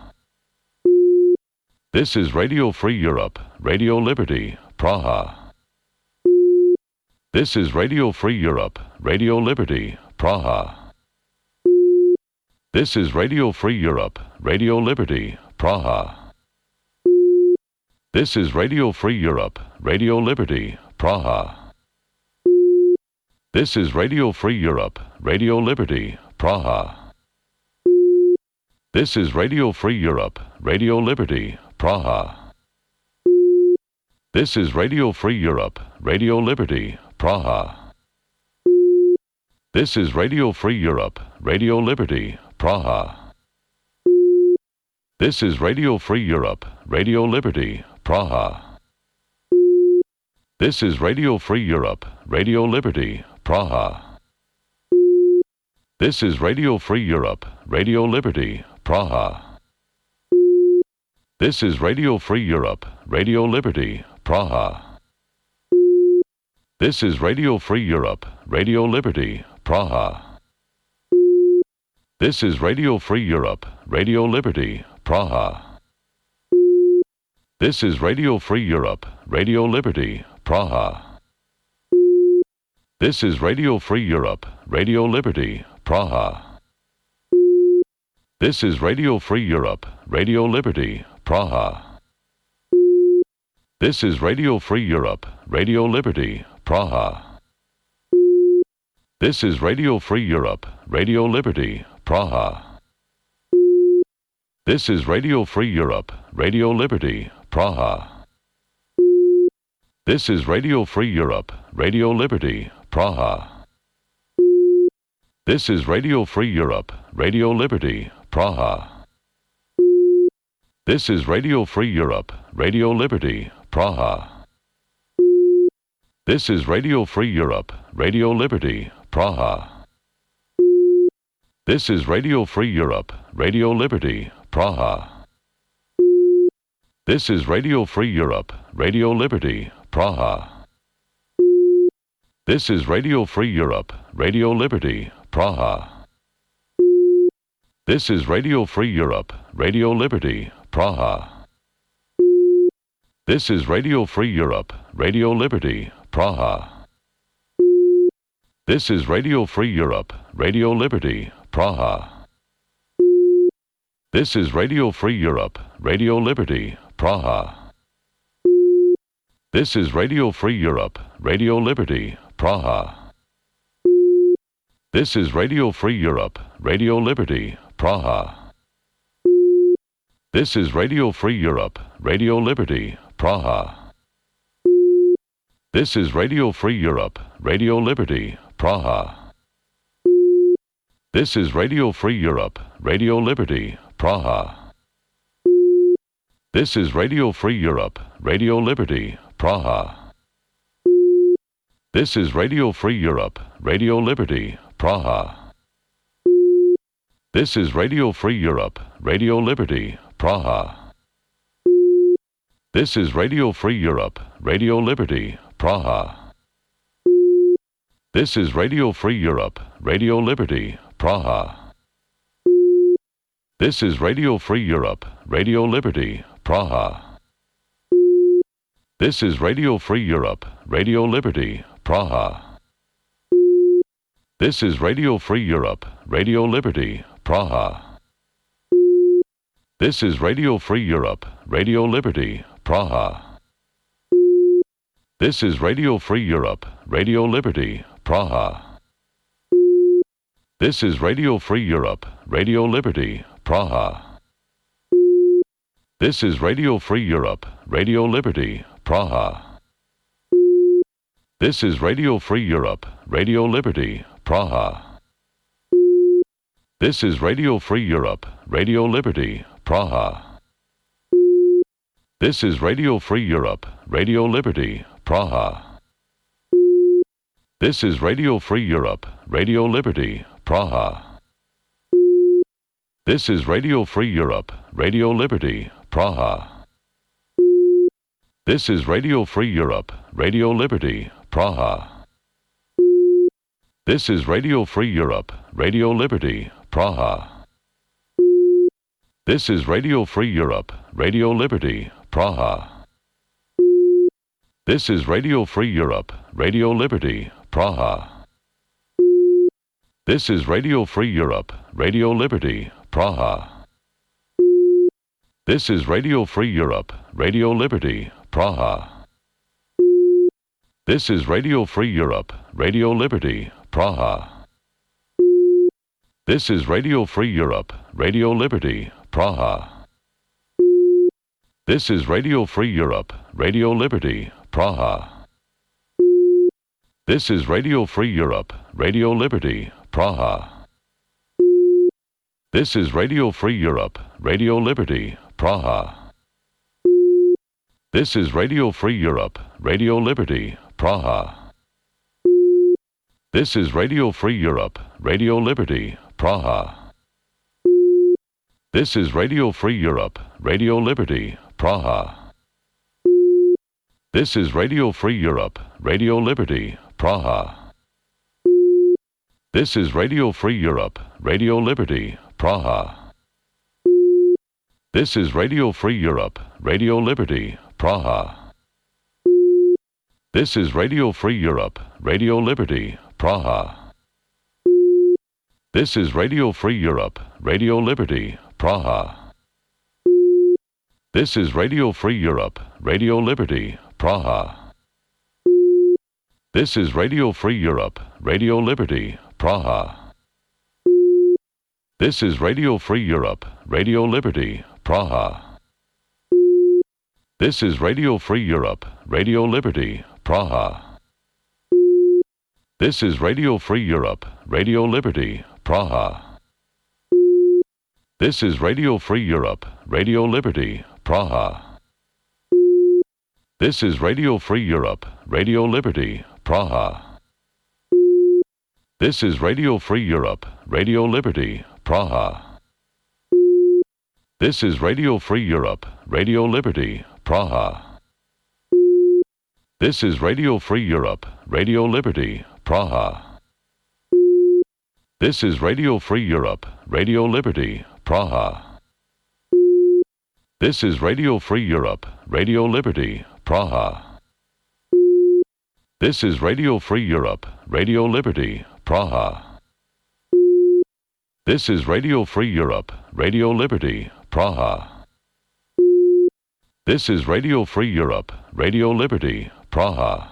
This is Radio Free Europe, Radio Liberty, Praha. This is Radio Free Europe, Radio Liberty, Praha. This is Radio Free Europe, Radio Liberty, Praha. This is Radio Free Europe, Radio Liberty, Praha. This is Radio Free Europe, Radio Liberty, Praha. This is Radio Free Europe, Radio Liberty, Praha. This is Radio Free Europe, Radio Liberty, Praha. This is Radio Free Europe, Radio Liberty, Praha. This is Radio Free Europe, Radio Liberty, Praha. This is Radio Free Europe, Radio Liberty, Praha. This is Radio Free Europe, Radio Liberty, Praha. This is Radio Free Europe, Radio Liberty, Praha. This is Radio Free Europe, Radio Liberty, Praha. This is Radio Free Europe, Radio Liberty, Praha. This is Radio Free Europe, Radio Liberty, Praha. This is Radio Free Europe, Radio Liberty, Praha. This is Radio Free Europe, Radio Liberty, Praha. This is Radio Free Europe, Radio Liberty, Praha. This is Radio Free Europe, Radio Liberty, Praha. This is Radio Free Europe, Radio Liberty, Praha. This is Radio Free Europe, Radio Liberty, Praha. This is Radio Free Europe, Radio Liberty, Praha. This is Radio Free Europe, Radio Liberty, Praha. This is Radio Free Europe, Radio Liberty, Praha. This is Radio Free Europe, Radio Liberty, Praha. This is Radio Free Europe, Radio Liberty, Praha. This is Radio Free Europe, Radio Liberty, Praha. This is Radio Free Europe, Radio Liberty, Praha. This is Radio Free Europe, Radio Liberty, Praha. This is Radio Free Europe, Radio Liberty, Praha. This is Radio Free Europe, Radio Liberty, Praha. This is Radio Free Europe, Radio Liberty, Praha. This is Radio Free Europe, Radio Liberty, Praha. This is Radio Free Europe, Radio Liberty, Praha. This is Radio Free Europe, Radio Liberty, Praha. This is Radio Free Europe, Radio Liberty, Praha. This is Radio Free Europe, Radio Liberty, Praha. This is Radio Free Europe, Radio Liberty, Praha. This is Radio Free Europe, Radio Liberty, Praha. This is Radio Free Europe, Radio Liberty, Praha. This is Radio Free Europe, Radio Liberty, Praha. This is Radio Free Europe, Radio Liberty, Praha. This is Radio Free Europe, Radio Liberty, Praha. This is Radio Free Europe, Radio Liberty, Praha. This is Radio Free Europe, Radio Liberty, Praha. This is Radio Free Europe, Radio Liberty, Praha. This is Radio Free Europe, Radio Liberty, Praha. This is Radio Free Europe, Radio Liberty, Praha. This is Radio Free Europe, Radio Liberty, Praha. This is Radio Free Europe, Radio Liberty, Praha. This is Radio Free Europe, Radio Liberty, Praha. This is Radio Free Europe, Radio Liberty, Praha. This is Radio Free Europe, Radio Liberty, Praha. This is Radio Free Europe, Radio Liberty, Praha. This is Radio Free Europe, Radio Liberty, Praha. This is Radio Free Europe, Radio Liberty, Praha. This is Radio Free Europe, Radio Liberty, Praha. This is Radio Free Europe, Radio Liberty, Praha. This is Radio Free Europe, Radio Liberty, Praha. This is Radio Free Europe, Radio Liberty, Praha. This is Radio Free Europe, Radio Liberty, Praha. This is Radio Free Europe, Radio Liberty, Praha. This is Radio Free Europe, Radio Liberty, Praha. This is Radio Free Europe, Radio Liberty, Praha. This is Radio Free Europe, Radio Liberty, Praha. This is Radio Free Europe, Radio Liberty, Praha. This is Radio Free Europe, Radio Liberty, Praha. This is Radio Free Europe, Radio Liberty, Praha. This is Radio Free Europe, Radio Liberty, Praha. This is Radio Free Europe, Radio Liberty, Praha. This is Radio Free Europe, Radio Liberty, Praha. This is Radio Free Europe, Radio Liberty, Praha. This is Radio Free Europe, Radio Liberty, Praha. This is Radio Free Europe, Radio Liberty, Praha. This is Radio Free Europe, Radio Liberty, Praha. This is Radio Free Europe, Radio Liberty, Praha. This is Radio Free Europe, Radio Liberty, Praha. This is Radio Free Europe, Radio Liberty, Praha. This is Radio Free Europe, Radio Liberty, Praha. This is Radio Free Europe, Radio Liberty, Praha. This is Radio Free Europe, Radio Liberty, Praha. This is Radio Free Europe, Radio Liberty, Praha. This is Radio Free Europe, Radio Liberty, Praha. This is Radio Free Europe, Radio Liberty, Praha. This is Radio Free Europe, Radio Liberty, Praha. This is Radio Free Europe, Radio Liberty, Praha. This is Radio Free Europe, Radio Liberty, Praha.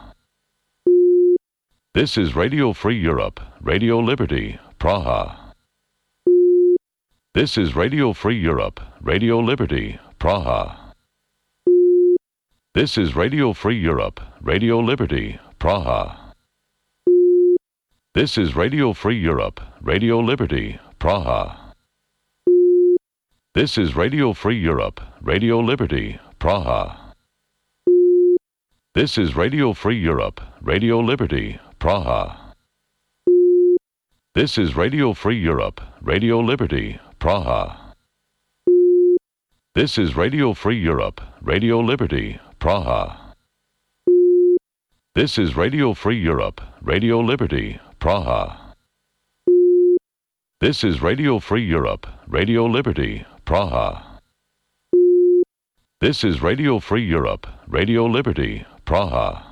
This is Radio Free Europe, Radio Liberty, Praha. This is Radio Free Europe, Radio Liberty, Praha. This is Radio Free Europe, Radio Liberty, Praha. This is Radio Free Europe, Radio Liberty, Praha. This is Radio Free Europe, Radio Liberty, Praha. This is Radio Free Europe, Radio Liberty, Praha. This is Radio Free Europe, Radio Liberty, Praha. This is Radio Free Europe, Radio Liberty, Praha. This is Radio Free Europe, Radio Liberty, Praha. This is Radio Free Europe, Radio Liberty, Praha. This is Radio Free Europe, Radio Liberty, Praha.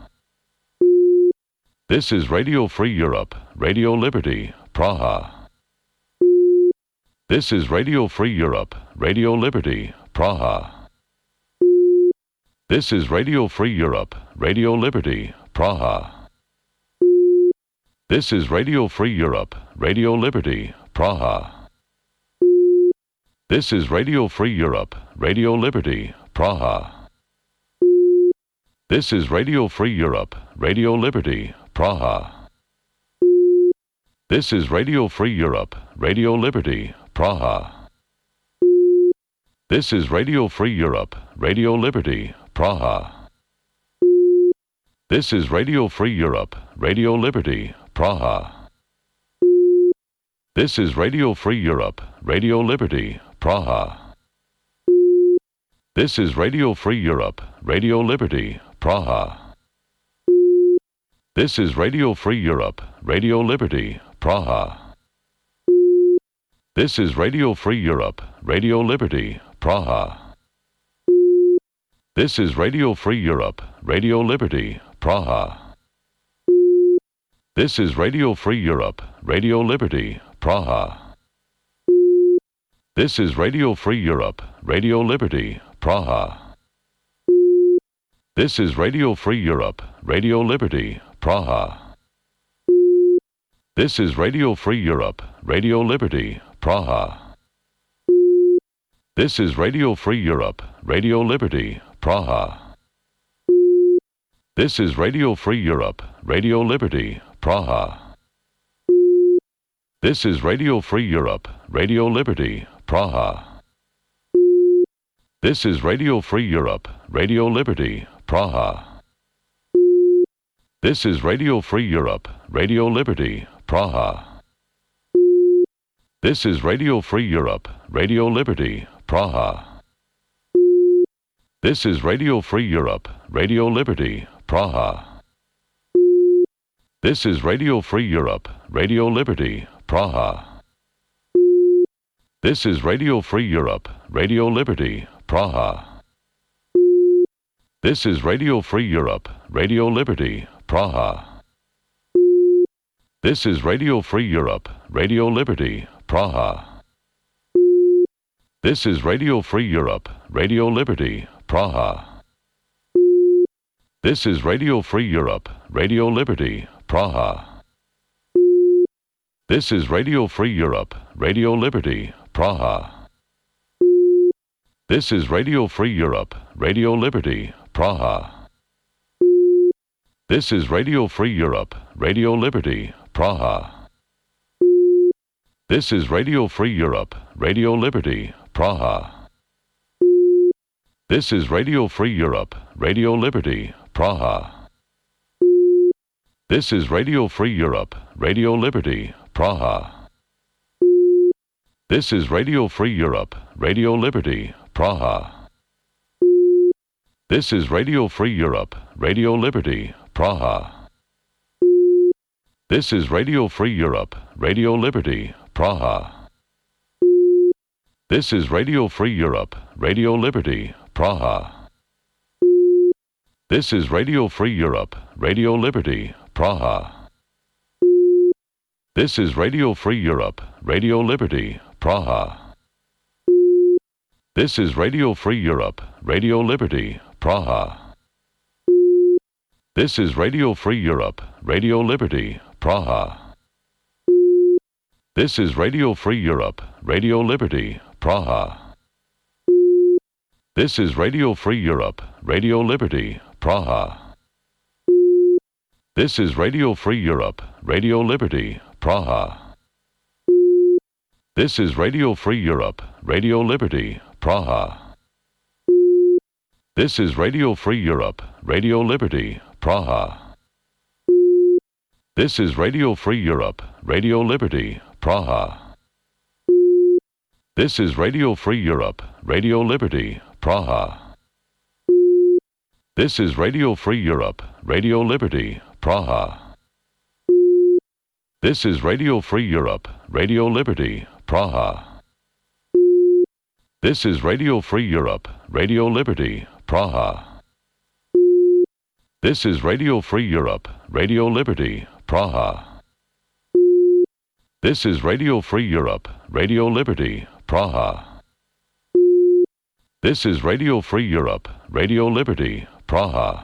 This is Radio Free Europe, Radio Liberty, Praha. This is Radio Free Europe, Radio Liberty, Praha. This is Radio Free Europe, Radio Liberty, Praha. This is Radio Free Europe, Radio Liberty, Praha. This is Radio Free Europe, Radio Liberty, Praha. This is Radio Free Europe, Radio Liberty, Praha. This is Radio Free Europe, Radio Liberty, Praha. This is Radio Free Europe, Radio Liberty, Praha. This is Radio Free Europe, Radio Liberty, Praha. This is Radio Free Europe, Radio Liberty, Praha. This is Radio Free Europe, Radio Liberty, Praha. This is Radio Free Europe, Radio Liberty, Praha. This is Radio Free Europe, Radio Liberty, Praha. This is Radio Free Europe, Radio Liberty, Praha. This is Radio Free Europe, Radio Liberty, Praha. This is Radio Free Europe, Radio Liberty, Praha. This is Radio Free Europe, Radio Liberty, Praha. This is Radio Free Europe, Radio Liberty, Praha. This is Radio Free Europe, Radio Liberty, Praha. This is Radio Free Europe, Radio Liberty, Praha. This is Radio Free Europe, Radio Liberty, Praha. This is Radio Free Europe, Radio Liberty, Praha. This is Radio Free Europe, Radio Liberty, Praha. This is Radio Free Europe, Radio Liberty, Praha. This is Radio Free Europe, Radio Liberty, Praha. This is Radio Free Europe, Radio Liberty, Praha. This is Radio Free Europe, Radio Liberty, Praha. This is Radio Free Europe, Radio Liberty, Praha. This is Radio Free Europe, Radio Liberty, Praha. This is Radio Free Europe, Radio Liberty, Praha. This is Radio Free Europe, Radio Liberty, Praha. This is Radio Free Europe, Radio Liberty, Praha. This is Radio Free Europe, Radio Liberty, Praha. This is Radio Free Europe, Radio Liberty, Praha. This is Radio Free Europe, Radio Liberty, Praha. This is Radio Free Europe, Radio Liberty, Praha. This is Radio Free Europe, Radio Liberty, Praha. This is Radio Free Europe, Radio Liberty, Praha. This is Radio Free Europe, Radio Liberty, Praha. This is Radio Free Europe, Radio Liberty, Praha. This is Radio Free Europe, Radio Liberty, Praha. This is Radio Free Europe, Radio Liberty, Praha. This is Radio Free Europe, Radio Liberty, Praha. This is Radio Free Europe, Radio Liberty, Praha. This is Radio Free Europe, Radio Liberty, Praha. This is Radio Free Europe, Radio Liberty, Praha. This is Radio Free Europe, Radio Liberty, Praha. This is Radio Free Europe, Radio Liberty, Praha. This is Radio Free Europe, Radio Liberty, Praha. This is Radio Free Europe, Radio Liberty, Praha. This is Radio Free Europe, Radio Liberty, Praha. This is Radio Free Europe, Radio Liberty, Praha. This is Radio Free Europe, Radio Liberty, Praha. This is Radio Free Europe, Radio Liberty, Praha. This is Radio Free Europe, Radio Liberty, Praha. This is Radio Free Europe, Radio Liberty, Praha. This is Radio Free Europe, Radio Liberty, Praha. This is Radio Free Europe, Radio Liberty, Praha.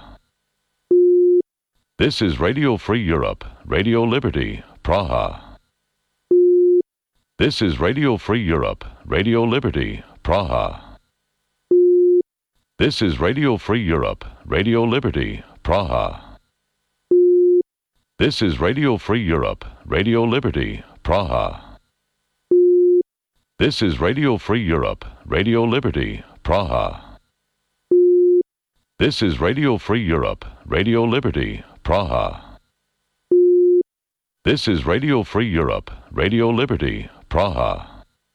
This is Radio Free Europe, Radio Liberty, Praha. This is Radio Free Europe, Radio Liberty, Praha. This is Radio Free Europe, Radio Liberty, Praha. This is Radio Free Europe, Radio Liberty, Praha. This is Radio Free Europe, Radio Liberty, Praha. This is Radio Free Europe, Radio Liberty, Praha. This is Radio Free Europe, Radio Liberty, Praha.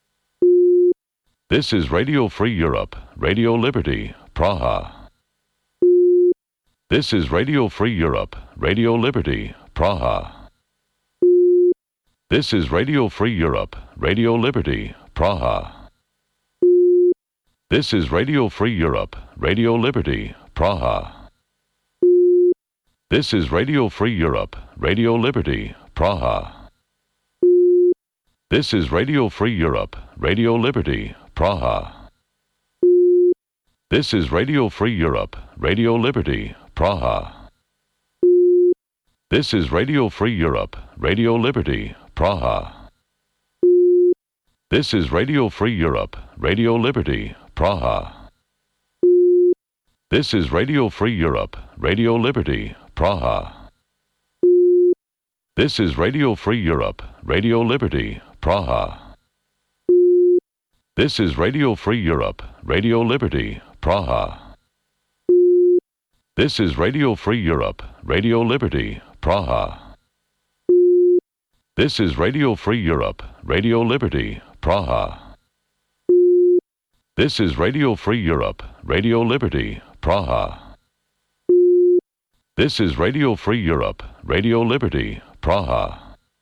This is Radio Free Europe, Radio Liberty, Praha. This is Radio Free Europe, Radio Liberty, Praha. This is Radio Free Europe, Radio Liberty, Praha. This is Radio Free Europe, Radio Liberty, Praha. This is Radio Free Europe, Radio Liberty, Praha. This is Radio Free Europe, Radio Liberty, Praha. This is Radio Free Europe, Radio Liberty, Praha. This is Radio Free Europe, Radio Liberty, Praha. This is Radio Free Europe, Radio Liberty, Praha. This is Radio Free Europe, Radio Liberty, Praha. This is Radio Free Europe, Radio Liberty, Praha. This is Radio Free Europe, Radio Liberty, Praha. This is Radio Free Europe, Radio Liberty, Praha. This is Radio Free Europe, Radio Liberty, Praha. This is Radio Free Europe, Radio Liberty, Praha. This is Radio Free Europe, Radio Liberty, Praha.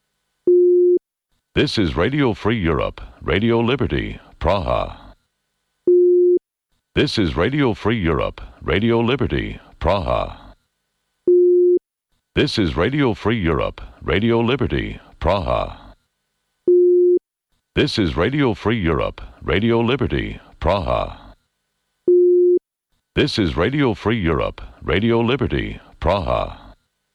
This is Radio Free Europe, Radio Liberty, Praha. This is Radio Free Europe, Radio Liberty, Praha. This is Radio Free Europe, Radio Liberty, Praha. This is Radio Free Europe, Radio Liberty, Praha. This is Radio Free Europe, Radio Liberty, Praha.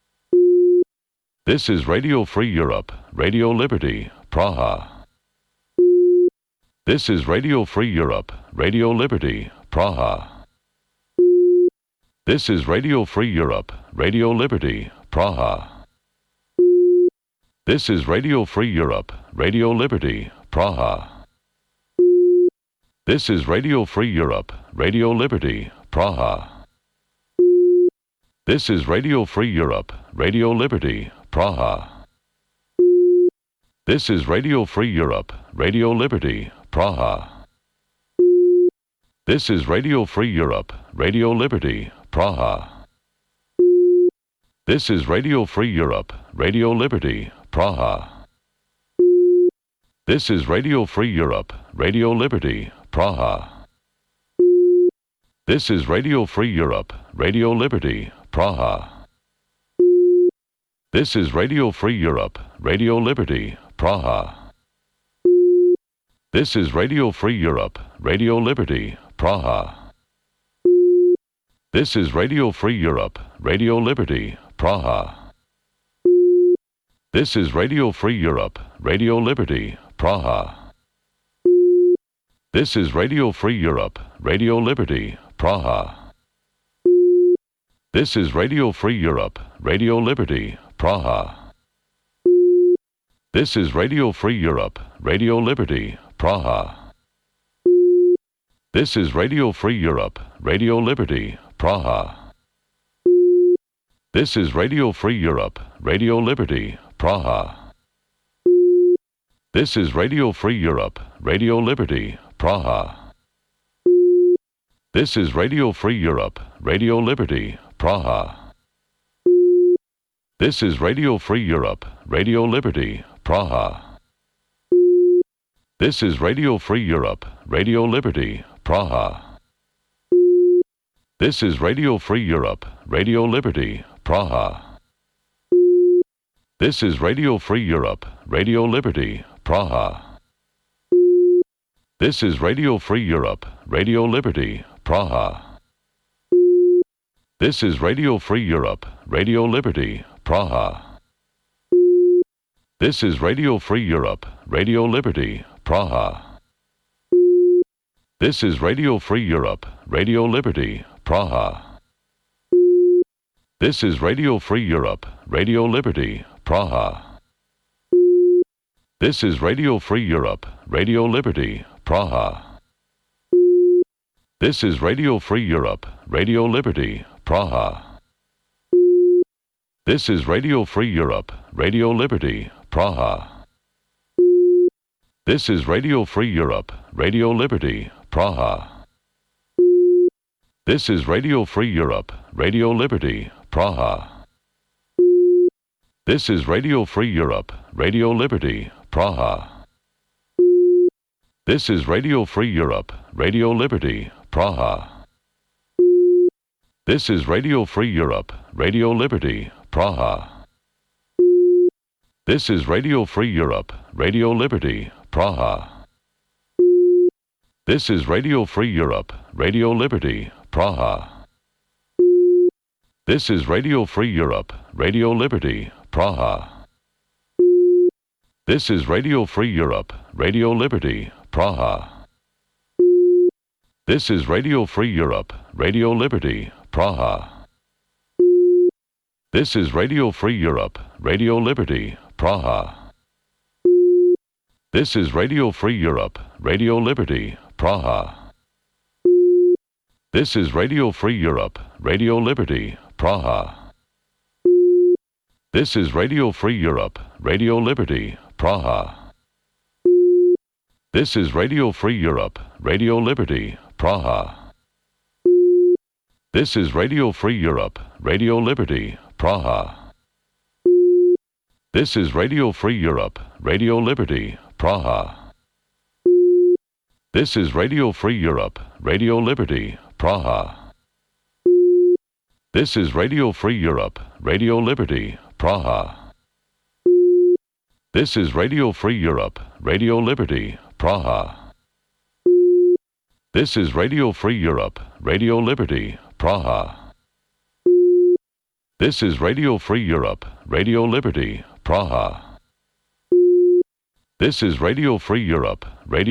This is Radio Free Europe, Radio Liberty, Praha. This is Radio Free Europe, Radio Liberty, Praha. This is Radio Free Europe, Radio Liberty, Praha. This is Radio Free Europe, Radio Liberty, Praha. This is Radio Free Europe, Radio Liberty, Praha. This is Radio Free Europe, Radio Liberty, Praha. This is Radio Free Europe, Radio Liberty, Praha. This is Radio Free Europe, Radio Liberty, Praha. This is Radio Free Europe, Radio Liberty, Praha. This is Radio Free Europe, Radio Liberty, Praha. This is Radio Free Europe, Radio Liberty, Praha. This is Radio Free Europe, Radio Liberty, Praha. This is Radio Free Europe, Radio Liberty, Praha. This is Radio Free Europe, Radio Liberty, Praha. This is Radio Free Europe, Radio Liberty, Praha. This is Radio Free Europe, Radio Liberty, Praha. This is Radio Free Europe, Radio Liberty, Praha. This is Radio Free Europe, Radio Liberty, Praha. This is Radio Free Europe, Radio Liberty, Praha. This is Radio Free Europe, Radio Liberty, Praha. This is Radio Free Europe, Radio Liberty, Praha. This is Radio Free Europe, Radio Liberty, Praha. This is Radio Free Europe, Radio Liberty, Praha. This is Radio Free Europe, Radio Liberty, Praha. This is Radio Free Europe, Radio Liberty, Praha. This is Radio Free Europe, Radio Liberty, Praha. This is Radio Free Europe, Radio Liberty, Praha. This is Radio Free Europe, Radio Liberty, Praha. This is Radio Free Europe, Radio Liberty, Praha. This is Radio Free Europe, Radio Liberty, Praha. This is Radio Free Europe, Radio Liberty, Praha. This is Radio Free Europe, Radio Liberty, Praha. This is Radio Free Europe, Radio Liberty, Praha. This is Radio Free Europe, Radio Liberty, Praha. This is Radio Free Europe, Radio Liberty, Praha. This is Radio Free Europe, Radio Liberty, Praha. This is Radio Free Europe, Radio Liberty, Praha. This is Radio Free Europe, Radio Liberty, Praha. This is Radio Free Europe, Radio Liberty, Praha. This is Radio Free Europe, Radio Liberty, Praha. This is Radio Free Europe, Radio Liberty, Praha. This is Radio Free Europe, Radio Liberty, Praha. This is Radio Free Europe, Radio Liberty, Praha. This is Radio Free Europe, Radio Liberty, Praha. This is Radio Free Europe, Radio Liberty, Praha. This is Radio Free Europe, Radio Liberty, Praha. This is Radio Free Europe, Radio Liberty, Praha. This is Radio Free Europe, Radio Liberty, Praha. This is Radio Free Europe, Radio Liberty, Praha. This is Radio Free Europe, Radio Liberty, Praha. This is Radio Free Europe, Radio Liberty, Praha. This is Radio Free Europe, Radio Liberty, Praha. This is Radio Free Europe, Radio Liberty, Praha. This is Radio Free Europe, Radio Liberty, Praha. This is Radio Free Europe, Radio Liberty, Praha. This is Radio Free Europe, Radio Liberty, Praha. This is Radio Free Europe, Radio